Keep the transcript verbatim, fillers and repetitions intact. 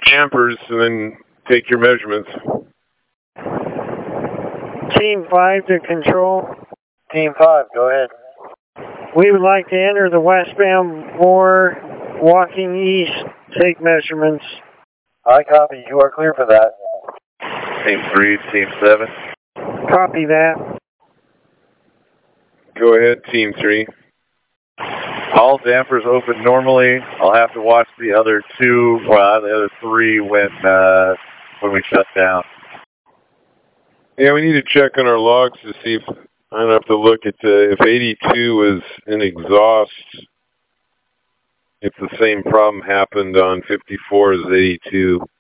dampers and then take your measurements. Team five to control. Team five, go ahead. We would like to enter the westbound bore, walking east, take measurements. I copy, you are clear for that. Team three, Team seven. Copy that. Go ahead, Team three. All dampers open normally. I'll have to watch the other two, well, the other three when uh, when we shut down. Yeah, we need to check on our logs to see if, I don't have to look at the, if eighty-two was an exhaust, if the same problem happened on fifty-four as eighty-two.